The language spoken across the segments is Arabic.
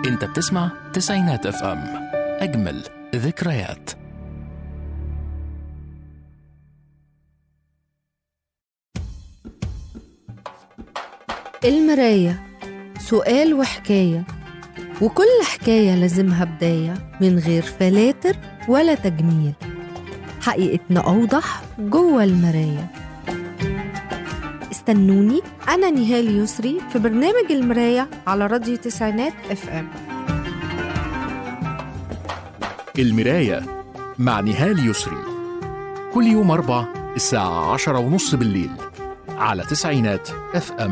انت بتسمع تسعينات اف ام، اجمل ذكريات. المراية سؤال وحكاية، وكل حكاية لازمها بداية من غير فلاتر ولا تجميل. حقيقتنا أوضح جوه المراية. استنوني أنا نهال يسري في برنامج المراية على راديو تسعينات اف ام. المراية مع نهال يسري، كل يوم 4 الساعة 10:30 بالليل على تسعينات اف ام.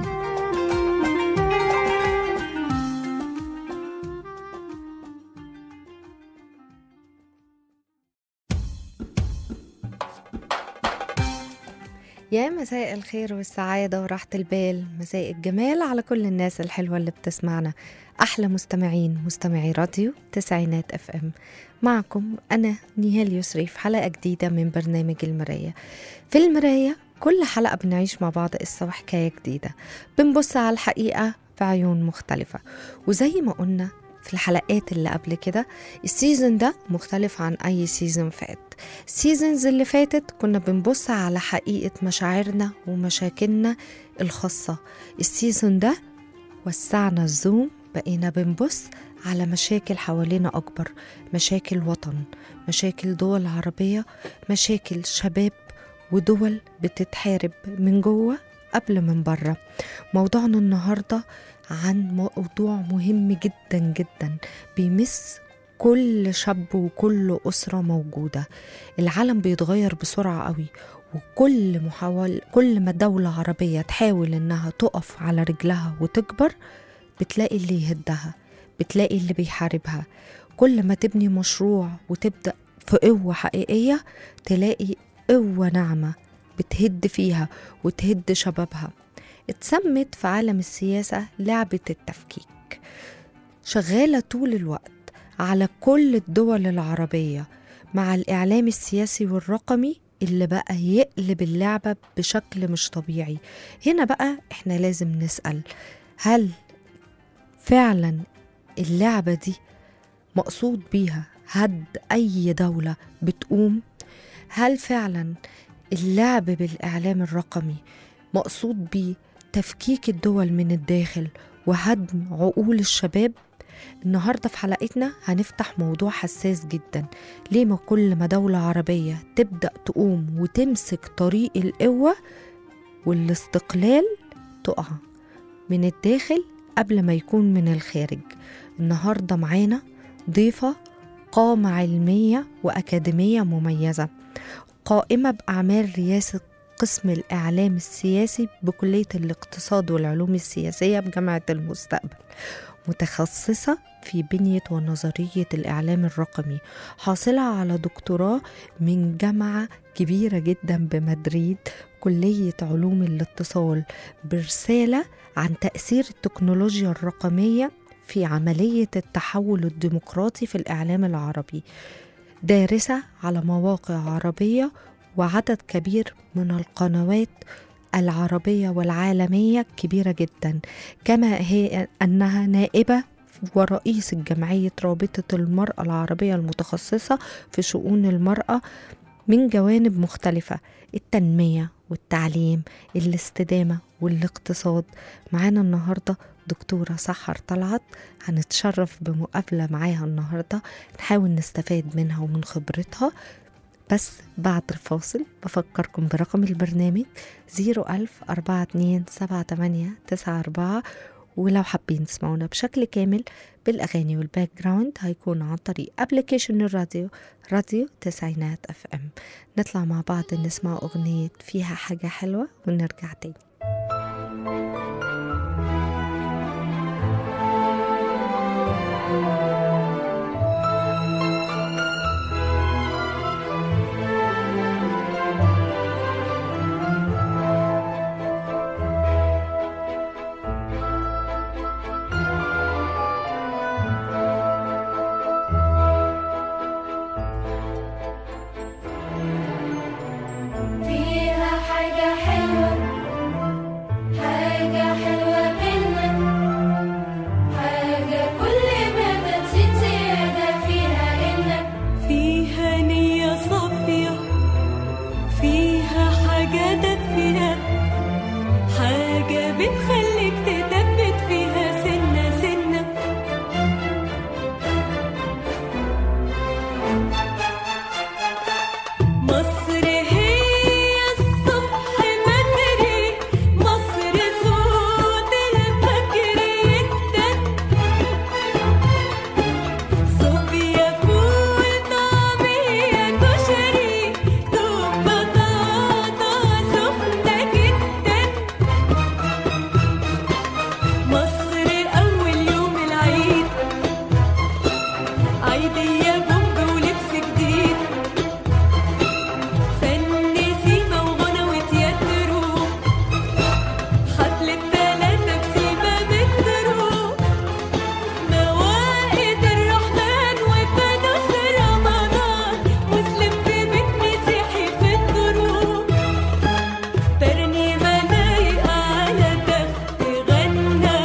يا مساء الخير والسعادة وراحة البال، مساء الجمال على كل الناس الحلوة اللي بتسمعنا. أحلى مستمعين، مستمعي راديو تسعينات اف ام. معكم أنا نهال يسري في حلقة جديدة من برنامج المراية. في المراية كل حلقة بنعيش مع بعض قصة وحكاية جديدة، بنبص على الحقيقة بعيون مختلفة. وزي ما قلنا في الحلقات اللي قبل كده، السيزن ده مختلف عن أي سيزن فات. السيزنز اللي فاتت كنا بنبص على حقيقة مشاعرنا ومشاكلنا الخاصة. السيزن ده وسعنا الزوم، بقينا بنبص على مشاكل حوالينا أكبر، مشاكل وطن، مشاكل دول عربية، مشاكل شباب ودول بتتحارب من جوه قبل من بره. موضوعنا النهاردة عن موضوع مهم جدا جدا بيمس كل شاب وكل أسرة موجودة. العالم بيتغير بسرعة قوي، كل ما دولة عربية تحاول إنها تقف على رجلها وتكبر، بتلاقي اللي يهدها، بتلاقي اللي بيحاربها. كل ما تبني مشروع وتبدأ في قوة حقيقية، تلاقي قوة ناعمة بتهد فيها وتهد شبابها. اتسمت في عالم السياسة لعبة التفكيك، شغالة طول الوقت على كل الدول العربية مع الإعلام السياسي والرقمي اللي بقى يقلب اللعبة بشكل مش طبيعي. هنا بقى احنا لازم نسأل، هل فعلا اللعبة دي مقصود بيها هد أي دولة بتقوم؟ هل فعلا اللعب بالإعلام الرقمي مقصود بيه تفكيك الدول من الداخل وهدم عقول الشباب؟ النهاردة في حلقتنا هنفتح موضوع حساس جدا. ليه ما كل ما دولة عربية تبدأ تقوم وتمسك طريق القوة والاستقلال تقع من الداخل قبل ما يكون من الخارج؟ النهاردة معانا ضيفة قامة علمية وأكاديمية مميزة، قائمة بأعمال رئاسة قسم الإعلام السياسي بكلية الاقتصاد والعلوم السياسية بجامعة المستقبل، متخصصة في بنية ونظرية الإعلام الرقمي، حاصلة على دكتوراه من جامعة كبيرة جدا بمدريد، كلية علوم الاتصال، برسالة عن تأثير التكنولوجيا الرقمية في عملية التحول الديمقراطي في الإعلام العربي، دارسة على مواقع عربية وعدد كبير من القنوات العربية والعالمية كبيرة جدا، كما هي أنها نائبة ورئيس جمعية رابطة المرأة العربية المتخصصة في شؤون المرأة من جوانب مختلفة: التنمية والتعليم، الاستدامة والاقتصاد. معانا النهاردة دكتورة سحر طلعت، هنتشرف بمقابلة معاها النهاردة، نحاول نستفاد منها ومن خبرتها. بس بعد الفاصل بفكركم برقم البرنامج 010427894، ولو حابين تسمعونا بشكل كامل بالأغاني والباك جراوند هيكون عن طريق أبليكيشن الراديو، راديو تسعينات اف ام. نطلع مع بعض نسمع أغنية فيها حاجة حلوة ونرجع تاني. فيها حاجة حلوة بتخليك تثبت فيها سنة سنة. مصر هي الصبح بدري، مصر صوت الفجر يدن، صوبيا فول طعمية كشري دوب بطاطا سخنة جدا. مصر أول يوم العيد، عيدية بومب ولبس جديد، فن سيما وغنى وتياترو، حفلة 3 بسيمة مترو، موائد الرحمن وفانوس رمضان، مسلم في بيت مسيحي في الدروب، ترنيمة لايقة على تخت غنى.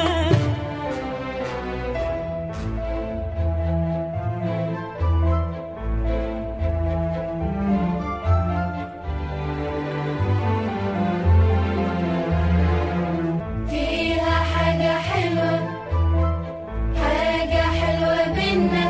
فيها حاجة حلوة، حاجة حلوة بينا،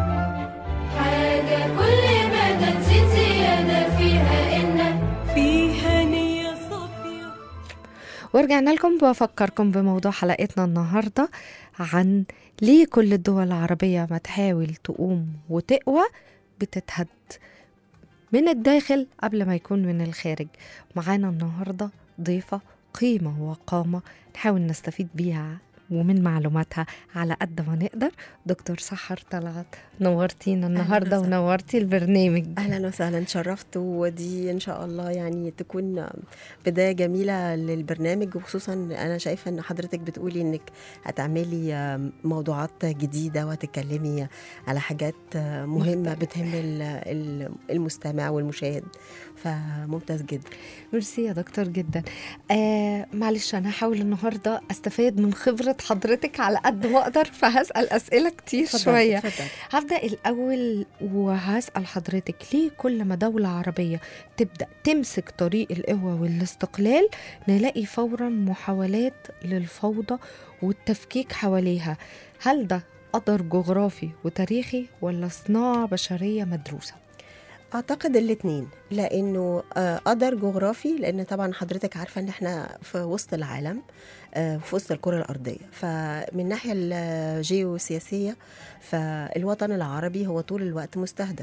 حاجة كل ما تزيد زيادة فيها فيها نية صافية. ورجعنا لكم بفكركم بموضوع حلقتنا النهاردة عن ليه كل الدول العربية ما تحاول تقوم وتقوى بتتهد من الداخل قبل ما يكون من الخارج. معانا النهاردة ضيفة قيمة وقامة نحاول نستفيد بيها ومن معلوماتها على قد ما نقدر. دكتور سحر طلعت، نورتينا النهاردة وسهلا. ونورتي البرنامج. اهلا وسهلا، شرفت، ودي ان شاء الله يعني تكون بدايه جميله للبرنامج، وخصوصا انا شايفه ان حضرتك بتقولي انك هتعملي موضوعات جديده وهتتكلمي على حاجات مهمه بتهم المستمع والمشاهد، فممتاز جدا. ميرسي يا دكتور جدا. معلش انا هحاول النهارده استفاد من خبره حضرتك على قد ما اقدر، فهسال اسئله كتير شويه. هبدا الاول وهسال حضرتك ليه كل ما دوله عربيه تبدا تمسك طريق القوه والاستقلال نلاقي فورا محاولات للفوضى والتفكيك حواليها؟ هل ده قدر جغرافي وتاريخي ولا صناعه بشريه مدروسه؟ اعتقد الاثنين، لانه قدر جغرافي، لان طبعا حضرتك عارفه ان احنا في وسط العالم، في وسط الكره الارضيه، فمن الناحيه الجيوسياسيه فالوطن العربي هو طول الوقت مستهدف.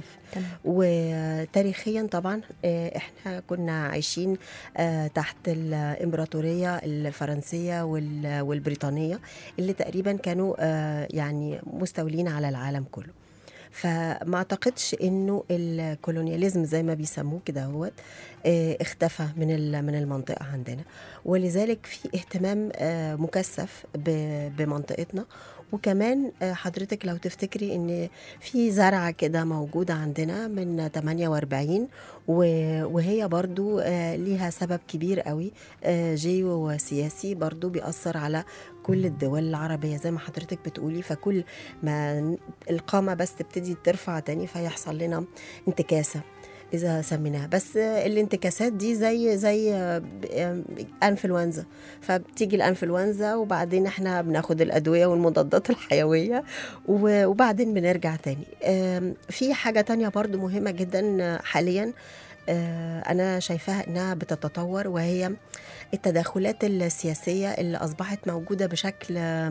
وتاريخيا طبعا احنا كنا عايشين تحت الامبراطوريه الفرنسيه والبريطانيه اللي تقريبا كانوا يعني مستولين على العالم كله. فما اعتقدش انه الكولونياليزم زي ما بيسموه كده هو اختفى من المنطقه عندنا، ولذلك في اهتمام مكثف بمنطقتنا. وكمان حضرتك لو تفتكري ان في زرعه كده موجوده عندنا من 48 وهي برضو ليها سبب كبير قوي جيوسياسي برضو بيأثر على كل الدول العربية زي ما حضرتك بتقولي. فكل ما القامة بس تبتدي ترفع تاني فيحصل لنا انتكاسة إذا سميناها، بس الانتكاسات دي زي أنفلونزا، فبتيجي الأنفلونزا وبعدين احنا بناخد الأدوية والمضادات الحيوية وبعدين بنرجع تاني. في حاجة تانية برضو مهمة جدا حاليا أنا شايفاها إنها بتتطور، وهي التدخلات السياسية اللي أصبحت موجودة بشكل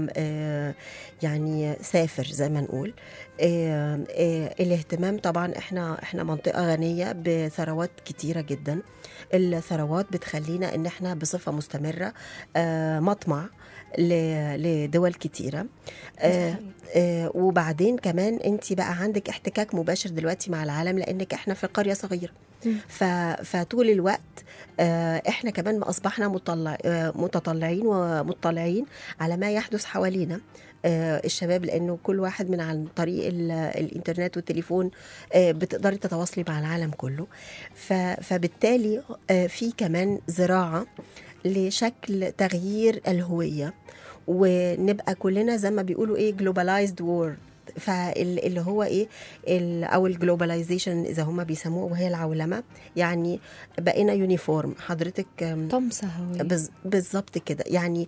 يعني سافر زي ما نقول. الاهتمام طبعا احنا منطقة غنية بثروات كتيرة جدا. الثروات بتخلينا ان احنا بصفة مستمرة مطمع لدول كتيرة. وبعدين كمان انت بقى عندك احتكاك مباشر دلوقتي مع العالم لانك احنا في قرية صغيرة. فطول الوقت احنا كمان ما اصبحنا متطلعين ومطلعين على ما يحدث حوالينا. الشباب لانه كل واحد من عن طريق الانترنت والتليفون بتقدري تتواصلي مع العالم كله. فبالتالي في كمان زراعة لشكل تغيير الهوية، ونبقى كلنا زي ما بيقولوا ايه globalized world، فاللي هو ايه او الجلوباليزيشن اذا هم بيسموه، وهي العولمه. يعني بقينا يونيفورم حضرتك، طمس هوية. بالظبط كده. يعني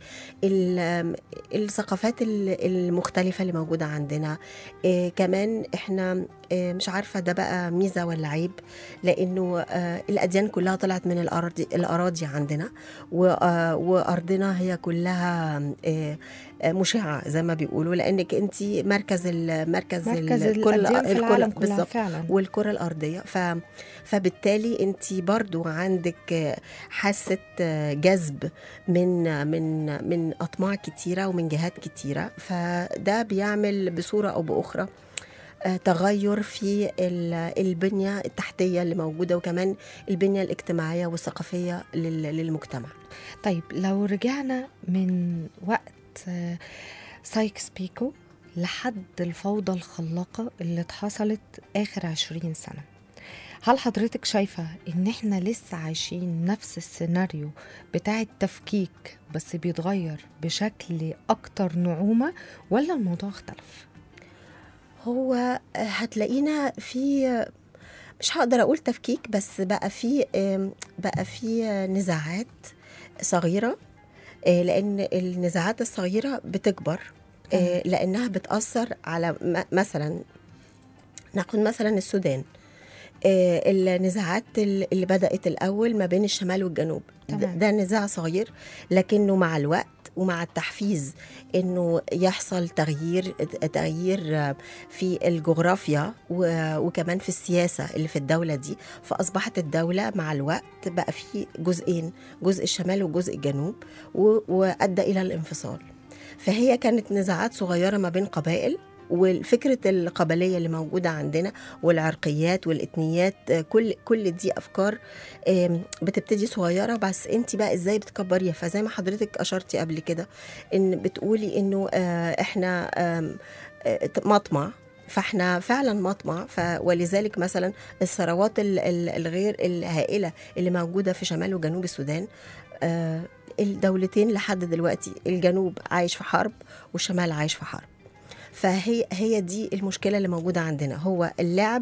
الثقافات المختلفه اللي موجوده عندنا. كمان احنا مش عارفه ده بقى ميزه ولا عيب، لانه الاديان كلها طلعت من الاراضي عندنا، وارضنا هي كلها مشعه زي ما بيقولوا، لانك انت مركز الأديان في العالم كلها فعلا، والكره الارضيه. فبالتالي انت برضو عندك حاسه جذب من اطماع كتيره ومن جهات كتيره، فده بيعمل بصوره او باخرى تغير في البنية التحتية اللي موجودة، وكمان البنية الاجتماعية والثقافية للمجتمع. طيب لو رجعنا من وقت سايكس بيكو لحد الفوضى الخلاقة اللي اتحصلت آخر 20 سنة، هل حضرتك شايفة إن إحنا لسه عايشين نفس السيناريو بتاع التفكيك بس بيتغير بشكل أكتر نعومة، ولا الموضوع اختلف؟ هو هتلاقينا في، مش هقدر اقول تفكيك، بس بقى في نزاعات صغيرة، لان النزاعات الصغيرة بتكبر، لانها بتأثر على مثلا ناخد مثلا السودان. النزاعات اللي بدأت الأول ما بين الشمال والجنوب، ده نزاع صغير، لكنه مع الوقت ومع التحفيز انه يحصل تغيير في الجغرافيا وكمان في السياسة اللي في الدولة دي، فأصبحت الدولة مع الوقت بقى في جزئين، جزء الشمال وجزء الجنوب، وأدى إلى الانفصال. فهي كانت نزاعات صغيرة ما بين قبائل، والفكرة القبلية اللي موجودة عندنا والعرقيات والإثنيات، كل دي أفكار بتبتدي صغيرة، بس انت بقى ازاي بتكبريها. فزي ما حضرتك أشرتي قبل كده، ان بتقولي انه احنا مطمع، فاحنا فعلا مطمع. ولذلك مثلا الثروات الغير الهائلة اللي موجودة في شمال وجنوب السودان، الدولتين لحد دلوقتي الجنوب عايش في حرب والشمال عايش في حرب. فهي دي المشكلة اللي موجودة عندنا، هو اللعب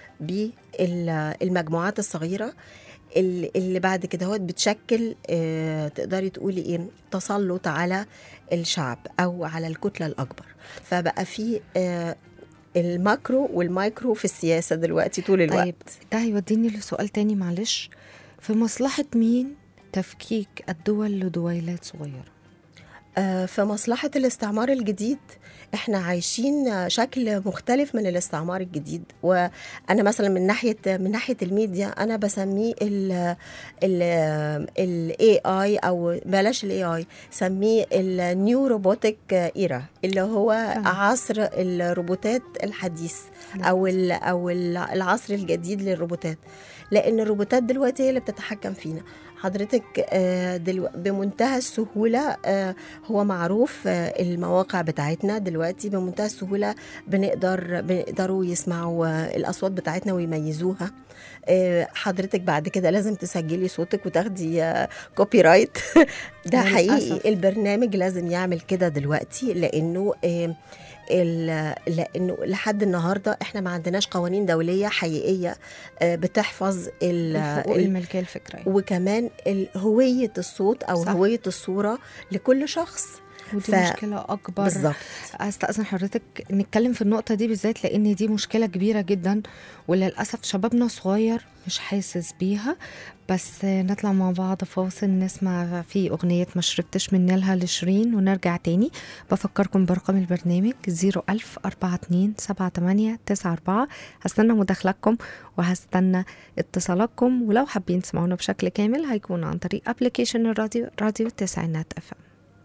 بالمجموعات الصغيرة اللي بعد كده هو بتشكل تقدري تقولي ايه، تسلط على الشعب او على الكتلة الأكبر. فبقى في الماكرو والمايكرو في السياسة دلوقتي طول الوقت. طيب ده هيوديني لسؤال تاني معلش، في مصلحة مين تفكيك الدول لدويلات صغيرة؟ في مصلحة الاستعمار الجديد. احنا عايشين شكل مختلف من الاستعمار الجديد، وانا مثلا من ناحية الميديا انا بسميه ال AI، او بلاش ال AI، سميه النيو روبوتك ايرا، اللي هو عصر الروبوتات الحديث، او العصر الجديد للروبوتات، لان الروبوتات دلوقتي هي اللي بتتحكم فينا. حضرتك بمنتهى السهولة، هو معروف المواقع بتاعتنا دلوقتي بمنتهى السهولة بنقدروا يسمعوا الأصوات بتاعتنا ويميزوها. حضرتك بعد كده لازم تسجلي صوتك وتاخدي كوبي رايت. ده حقيقي، البرنامج لازم يعمل كده دلوقتي، لأنه لحد النهارده احنا ما عندناش قوانين دوليه حقيقيه بتحفظ حقوق الملكيه الفكريه، وكمان هويه الصوت او هويه الصوره لكل شخص. ودي مشكلة أكبر. بالظبط. أستأذن حضرتك نتكلم في النقطة دي بالذات، لأن دي مشكلة كبيرة جدا، وللأسف شبابنا صغير مش حاسس بيها. بس نطلع مع بعض فاصل نسمع فيه أغنية ما شربتش من نيلها لشيرين، ونرجع تاني. بفكركم برقم البرنامج 010427894. هستنى مداخلاتكم وهستنى اتصالاتكم، ولو حابين تسمعونا بشكل كامل هيكون عن طريق ابليكيشن الراديو، راديو تسعينات FM.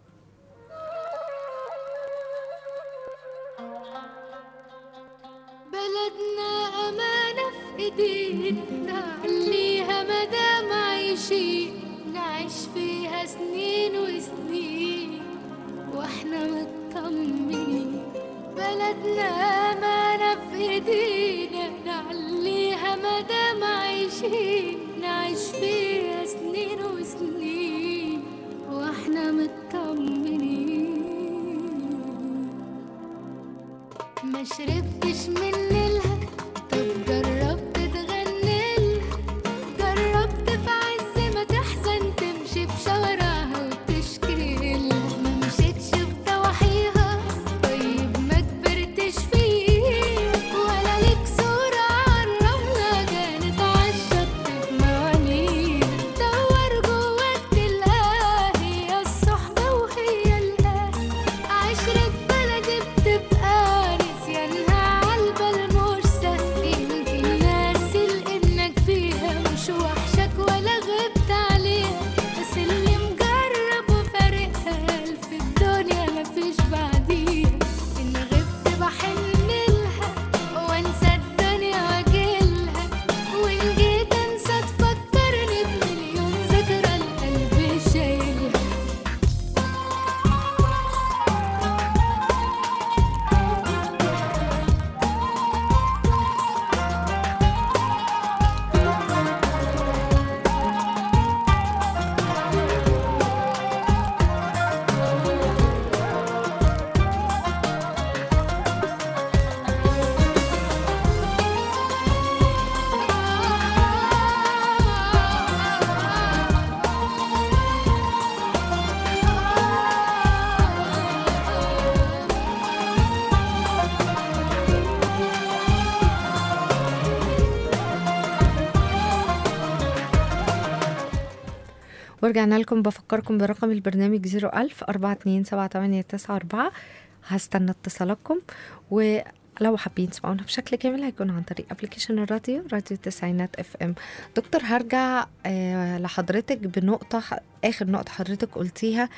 بلدنا أمانة في إيدينا نعليها مدام عايشين، نعيش فيها سنين وسنين واحنا مطمنين. بلدنا أمانة في إيدينا نعليها مدام عايشين، نعيش فيها سنين وسنين واحنا مطمنين. ما شربتش من نيلها، طب جربت تغنيلها، جربت في عز ما تحزن تمشي في شوارعها وتشكيلها، ما مشيتش في ضواحيها، طيب ما كبرتش فيه، ولا ليك صورة عالرملة كانت عالشط بمعانيها، دور جواك تلقاها هي الصحبة وهي الأهل، عشرة بلدي بتبقى نسيانها عالبال مش سهل، يمكن ناسي لإنك فيها مش وحشك ولا غبت عليها، بس اللي مجرب وفارقها في الدنيا مفيش بعديها، إن غبت بحنلها وانسى الدنيا واجيلها، وإن جيت انسى تفكرني بمليون ذكرى القلب شايلها. ورجعنا لكم. بفكركم برقم البرنامج 01000 4278994. هستنى اتصالاتكم، ولو حابين تسمعونا بشكل كامل هيكون عن طريق ابلكيشن الراديو التسعينات اف ام. دكتور هرجع لحضرتك بنقطة، آخر نقطة حضرتك قلتيها،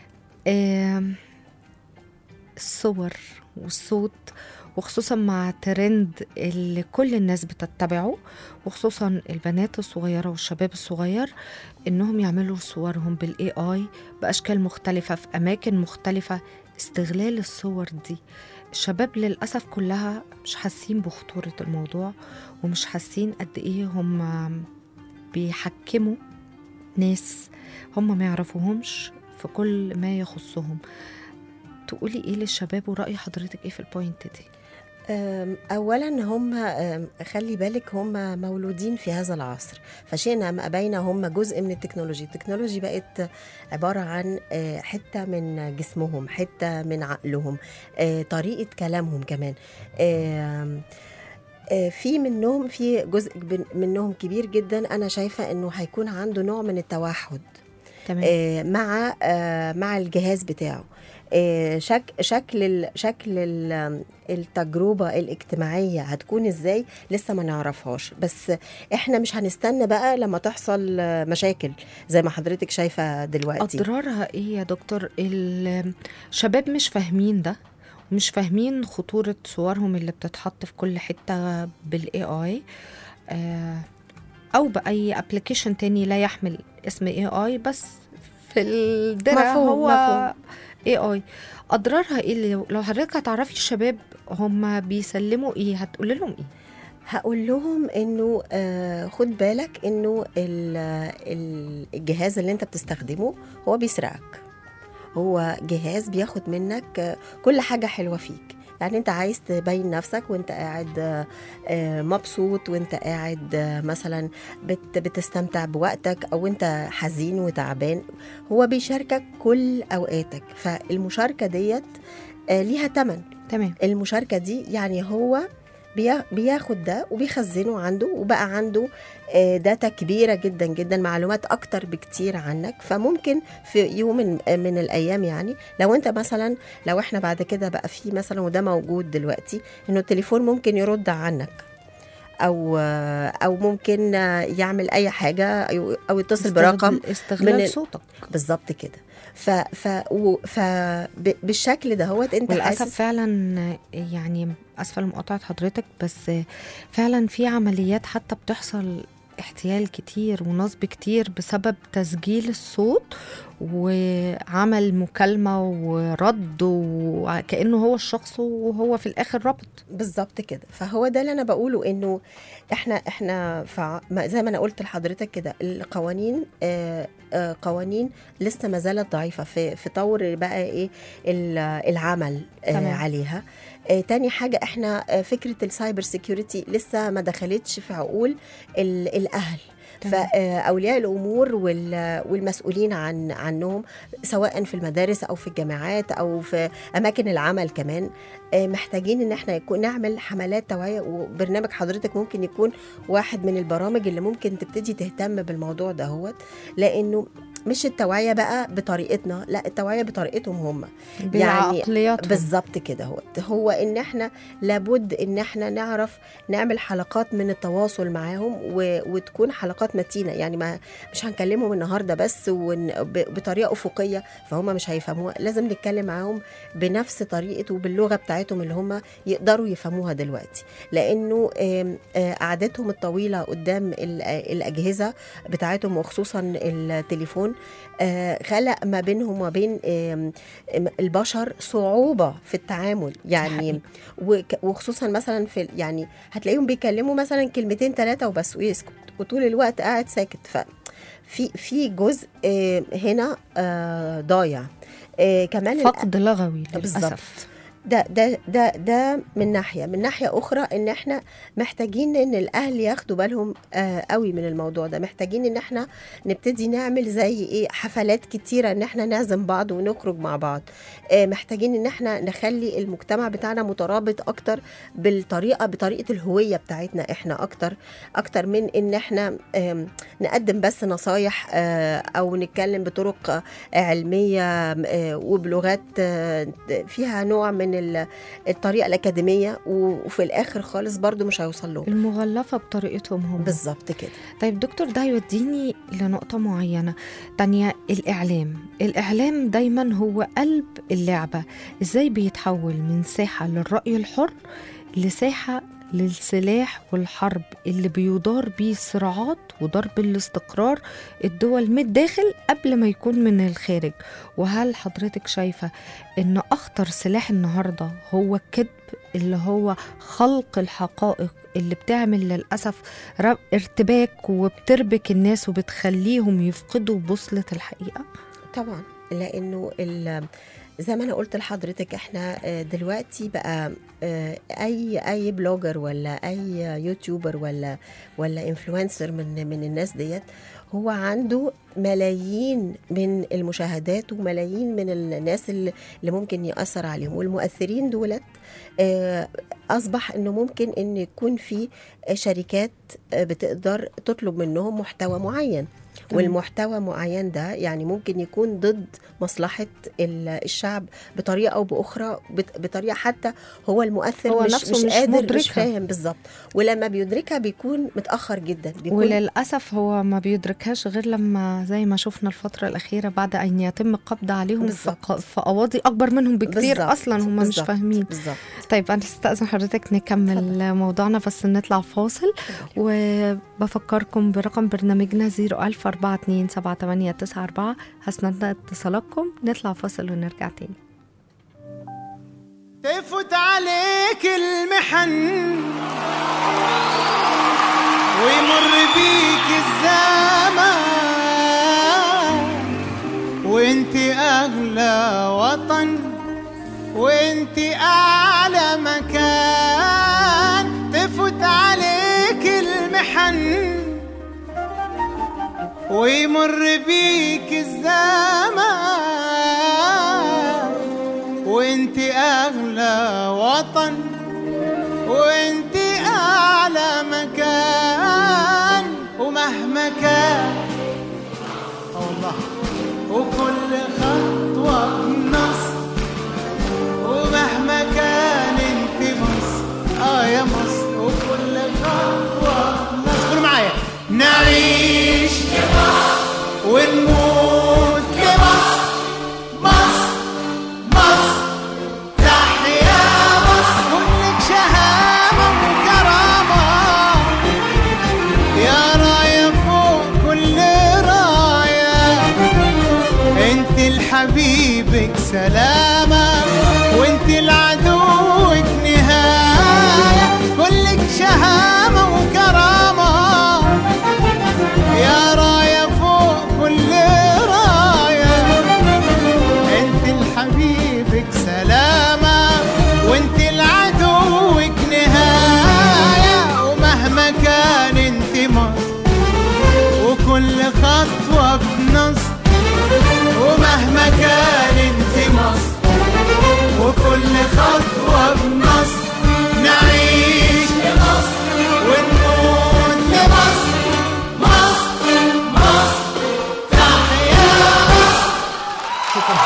الصور والصوت، وخصوصا مع ترند اللي كل الناس بتتبعه، وخصوصا البنات الصغيرة والشباب الصغير، انهم يعملوا صورهم بالاي اي باشكال مختلفة في اماكن مختلفة. استغلال الصور دي، الشباب للأسف كلها مش حاسين بخطورة الموضوع، ومش حاسين قد ايه هم بيحكموا ناس هم ما يعرفوهمش في كل ما يخصهم. تقولي ايه للشباب ورأي حضرتك ايه في البوينت دي؟ اولا هم خلي بالك هم مولودين في هذا العصر، فشئنا ما ابينا هم جزء من التكنولوجيا. التكنولوجيا بقت عباره عن حته من جسمهم، حته من عقلهم، طريقه كلامهم كمان. في منهم، في جزء منهم كبير جدا انا شايفه انه هيكون عنده نوع من التوحد مع الجهاز بتاعه. شكل التجربة الاجتماعية هتكون ازاي لسه ما نعرفهاش، بس احنا مش هنستنى بقى لما تحصل مشاكل زي ما حضرتك شايفة دلوقتي. أضرارها ايه يا دكتور؟ الشباب مش فاهمين ده، مش فاهمين خطورة صورهم اللي بتتحط في كل حتة بالاي اي او باي ابلكيشن تاني لا يحمل اسم اي اي، بس في الدرع هو اي اي. اضرارها ايه؟ لو حضرتك هتعرفي الشباب هم بيسلموا ايه هتقول لهم ايه؟ هقول لهم انه خد بالك انه الجهاز اللي انت بتستخدمه هو بيسرقك، هو جهاز بياخد منك كل حاجة حلوة فيك. يعني انت عايز تبين نفسك وانت قاعد مبسوط، وانت قاعد مثلا بتستمتع بوقتك، او انت حزين وتعبان، هو بيشاركك كل اوقاتك. فالمشاركة ديت ليها تمن. تمام. المشاركة دي يعني هو بياخد ده وبيخزنه عنده، وبقى عنده داتا كبيرة جدا جدا، معلومات أكتر بكتير عنك. فممكن في يوم من الأيام، يعني لو احنا بعد كده بقى في مثلا، وده موجود دلوقتي، إنه التليفون ممكن يرد عنك، أو ممكن يعمل أي حاجة، أو يتصل برقم استغلال صوتك. بالظبط كده. بالشكل ده هو انت للأسف فعلا، يعني أسفل مقاطعة حضرتك، بس فعلا في عمليات حتى بتحصل احتيال كتير ونصب كتير بسبب تسجيل الصوت وعمل مكالمة ورد وكأنه هو الشخص وهو في الآخر ربط. بالظبط كده. فهو ده اللي انا بقوله، انه احنا زي ما انا قلت لحضرتك كده، القوانين قوانين لسه ما زالت ضعيفه في طور بقى ايه العمل عليها. تاني حاجه، احنا فكره السايبر سيكيورتي لسه ما دخلتش في عقول الاهل. فأولياء الأمور والمسؤولين عنهم سواء في المدارس أو في الجامعات أو في أماكن العمل كمان، محتاجين إن احنا نعمل حملات توعية. وبرنامج حضرتك ممكن يكون واحد من البرامج اللي ممكن تبتدي تهتم بالموضوع ده، لأنه مش التوعية بقى بطريقتنا، لا التوعية بطريقتهم هم، يعني بالظبط كده. هو إن احنا لابد إن احنا نعرف نعمل حلقات من التواصل معاهم وتكون حلقات متينة. يعني مش هنكلمهم النهاردة بس بطريقة أفقية فهم مش هيفهموها، لازم نتكلم معاهم بنفس طريقة وباللغة بتاعتهم اللي هم يقدروا يفهموها دلوقتي، لأنه قعدتهم الطويلة قدام الأجهزة بتاعتهم وخصوصا التليفون خلق ما بينهم وبين البشر صعوبة في التعامل. يعني وخصوصا مثلا يعني هتلاقيهم بيكلموا مثلا كلمتين 3 وبس ويسكت، وطول الوقت قاعد ساكت. في جزء هنا ضايع كمان، فقد لغوي للأسف. ده من ناحية أخرى، إن إحنا محتاجين إن الأهل ياخدوا بالهم قوي من الموضوع ده. محتاجين إن إحنا نبتدي نعمل زي حفلات كتيرة، إن إحنا نعزم بعض ونخرج مع بعض. محتاجين إن إحنا نخلي المجتمع بتاعنا مترابط أكتر بطريقة الهوية بتاعتنا إحنا أكتر من إن إحنا نقدم بس نصايح أو نتكلم بطرق علمية وبلغات فيها نوع من الطريقة الأكاديمية، وفي الآخر خالص برضو مش هيوصل لهم، المغلفة بطريقتهم هم. بالظبط كده. طيب دكتور، ده يوديني لنقطة معينة تانية. الإعلام دايما هو قلب اللعبة. إزاي بيتحول من ساحة للرأي الحر لساحة للسلاح والحرب اللي بيدار بيه الصراعات وضرب الاستقرار الدول من الداخل قبل ما يكون من الخارج؟ وهل حضرتك شايفة ان اخطر سلاح النهاردة هو الكذب، اللي هو خلق الحقائق اللي بتعمل للأسف ارتباك وبتربك الناس وبتخليهم يفقدوا بوصلة الحقيقة؟ طبعا، لأنه زي ما أنا قلت لحضرتك، احنا دلوقتي بقى أي بلوجر ولا أي يوتيوبر ولا إنفلونسر من الناس ديت، هو عنده ملايين من المشاهدات وملايين من الناس اللي ممكن يأثر عليهم. والمؤثرين دولت أصبح أنه ممكن أن يكون في شركات بتقدر تطلب منهم محتوى معين، والمحتوى معين ده يعني ممكن يكون ضد مصلحة الشعب بطريقة أو بأخرى، بطريقة حتى هو المؤثر هو مش قادر، مش فاهم بالظبط، ولما بيدركها بيكون متأخر جدا. وللأسف هو ما بيدركهاش غير لما زي ما شفنا الفترة الأخيرة بعد أن يتم القبض عليهم في قواضي أكبر منهم بكتير. بالزبط. أصلا هم مش فاهمين. بالزبط. طيب أنا استأذن حضرتك نكمل موضوعنا، بس نطلع فاصل. وبفكركم برقم برنامجنا 004278894. هستنى اتصالاتكم. نطلع فاصل ونرجع تاني. تفوت عليك المحن ويمر بيك الزمان، وانت اغلى وطن وانت اعلى مكان. تفوت عليك المحن ويمر بيك الزمان، وانت اغلى وطن وانت اعلى مكان. ومهما كان والله وكل خطوة بنص، ومهما كان انت مصر يا مصر، وكل خطوة بنص. قولوا معايا: نعيش ونموت لمصر، مصر مصر تحيا مصر. كلك شهامة وكرامة يا راية فوق كل راية، سلامة وانت لعدوك نهاية، كلك شهامة وكرامة يا راية فوق كل راية. انت لحبيبك سلامة وانت لعدوك نهاية، ومهما كان انت مصر وكل خطوة بنصر، ومهما كان انت مصر وكل خطوة بنصر. نعيش لمصر ونموت لمصر، مصر مصر تحيا مصر.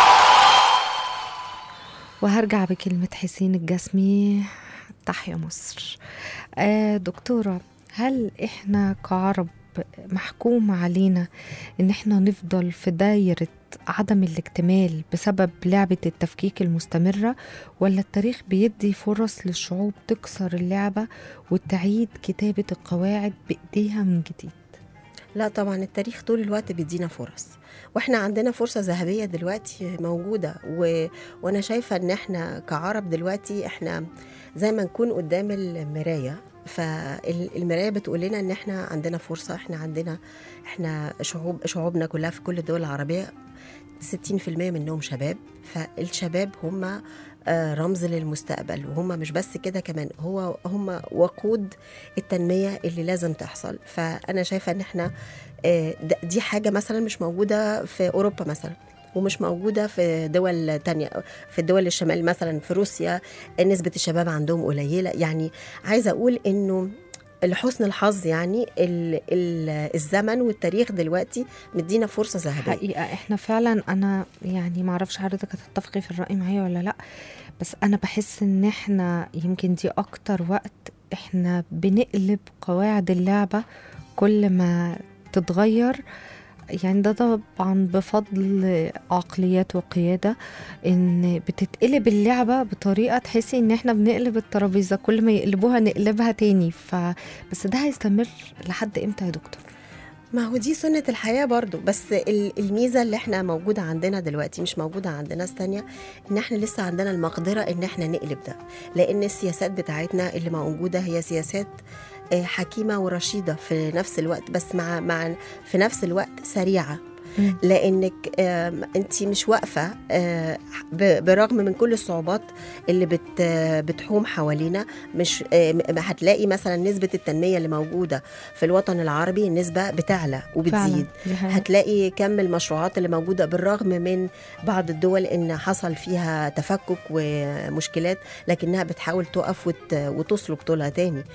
وهرجع بكلمة حسين الجسمي، تحيا مصر. دكتورة، هل احنا كعرب محكوم علينا ان احنا نفضل في دايرة عدم الاكتمال بسبب لعبة التفكيك المستمرة، ولا التاريخ بيدي فرص للشعوب تكسر اللعبة وتعيد كتابة القواعد بإيديها من جديد؟ لا طبعا التاريخ طول الوقت بيدينا فرص، واحنا عندنا فرصة ذهبية دلوقتي موجودة وانا شايفة ان احنا كعرب دلوقتي احنا زي ما نكون قدام المراية، فالمراية بتقول لنا ان احنا عندنا فرصة. احنا شعوبنا كلها في كل الدول العربية 60% منهم شباب، فالشباب هم رمز للمستقبل، وهم مش بس كده كمان هم وقود التنمية اللي لازم تحصل. فأنا شايفة ان احنا دي حاجة مثلا مش موجودة في أوروبا مثلا، ومش موجودة في دول تانية، في الدول الشمال مثلا في روسيا نسبة الشباب عندهم قليلة. يعني عايزة أقول إنه لحسن الحظ يعني الزمن والتاريخ دلوقتي مدينا فرصة ذهبية حقيقة. احنا فعلا، أنا يعني معرفش حضرتك هتتفقي في الرأي معايا ولا لأ، بس أنا بحس إن احنا يمكن دي أكتر وقت احنا بنقلب قواعد اللعبة كل ما تتغير. يعني ده طبعا بفضل عقليات وقيادة، ان بتتقلب اللعبة بطريقة تحسي ان احنا بنقلب الترابيزة، كل ما يقلبوها نقلبها تاني. بس ده هيستمر لحد امتى يا دكتور؟ ما هو دي سنة الحياة برضو، بس الميزة اللي احنا موجودة عندنا دلوقتي مش موجودة عند ناس تانية، ان احنا لسه عندنا المقدرة ان احنا نقلب ده، لان السياسات بتاعتنا اللي موجودة هي سياسات حكيمة ورشيدة في نفس الوقت، بس مع في نفس الوقت سريعة، لانك انت مش واقفه برغم من كل الصعوبات اللي بتحوم حوالينا. مش هتلاقي مثلا نسبه التنميه اللي موجوده في الوطن العربي النسبه بتعلى وبتزيد. هتلاقي كم المشروعات اللي موجوده بالرغم من بعض الدول ان حصل فيها تفكك ومشكلات، لكنها بتحاول تقف وتصلب طولها تاني.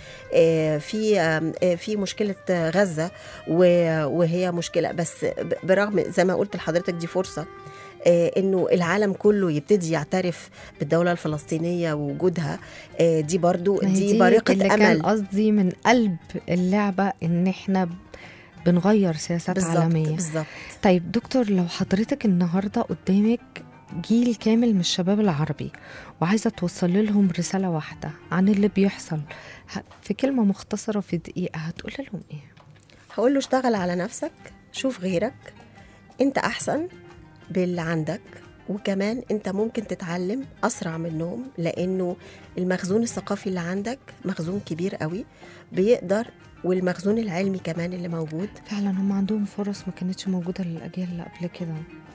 في مشكله غزه وهي مشكله، بس برغم زي ما قلت لحضرتك دي فرصة انه العالم كله يبتدي يعترف بالدولة الفلسطينية ووجودها. دي برضو دي بارقة اللي امل. كان قصدي من قلب اللعبة ان احنا بنغير سياسات عالمية. بالظبط. طيب دكتور، لو حضرتك النهاردة قدامك جيل كامل من الشباب العربي وعايزة توصل لهم رسالة واحدة عن اللي بيحصل في كلمة مختصرة في دقيقة، هتقول لهم ايه؟ هقول له اشتغل على نفسك، شوف غيرك، انت احسن باللي عندك، وكمان انت ممكن تتعلم اسرع منهم، لانه المخزون الثقافي اللي عندك مخزون كبير قوي بيقدر، والمخزون العلمي كمان اللي موجود. فعلا هم عندهم فرص ما كانتش موجودة للأجيال اللي قبل كده.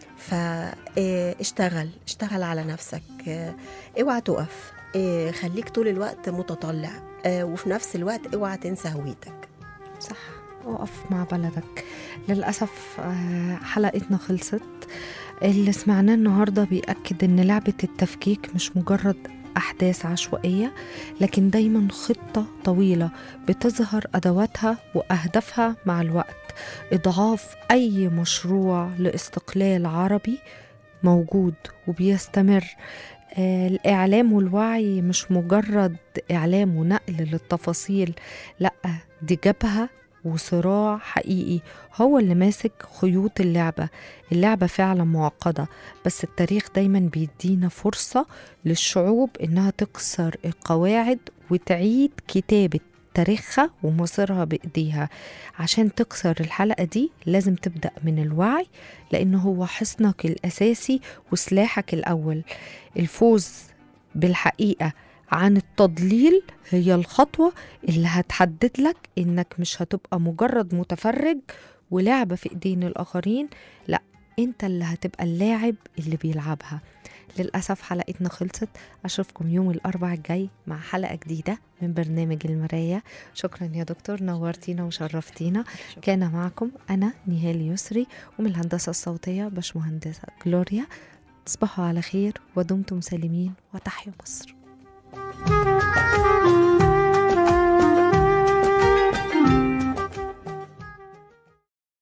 فاشتغل على نفسك، اوعى تقف، خليك طول الوقت متطلع، وفي نفس الوقت اوعى تنسى هويتك. صح، وقف مع بلدك. للأسف حلقتنا خلصت. اللي سمعناه النهاردة بيأكد إن لعبة التفكيك مش مجرد أحداث عشوائية، لكن دايما خطة طويلة بتظهر أدواتها وأهدافها مع الوقت. إضعاف أي مشروع لاستقلال عربي موجود وبيستمر. الإعلام والوعي مش مجرد إعلام ونقل للتفاصيل، لأ، دي جبهة وصراع حقيقي هو اللي ماسك خيوط اللعبة فعلا معقدة، بس التاريخ دايما بيدينا فرصة للشعوب إنها تكسر القواعد وتعيد كتابة تاريخها ومصيرها بإيديها. عشان تكسر الحلقة دي لازم تبدأ من الوعي، لأنه هو حصنك الأساسي وسلاحك الأول. الفوز بالحقيقة عن التضليل هي الخطوة اللي هتحدد لك إنك مش هتبقى مجرد متفرج ولعبة في إيدين الآخرين، لأ، أنت اللي هتبقى اللاعب اللي بيلعبها. للأسف حلقتنا خلصت. أشوفكم يوم الأربعاء الجاي مع حلقة جديدة من برنامج المراية. شكرا يا دكتور، نورتينا وشرفتينا. كان معكم أنا نهال يسري، ومن الهندسة الصوتية باشمهندسة جلوريا. تصبحوا على خير ودمتم سالمين، وتحيا مصر.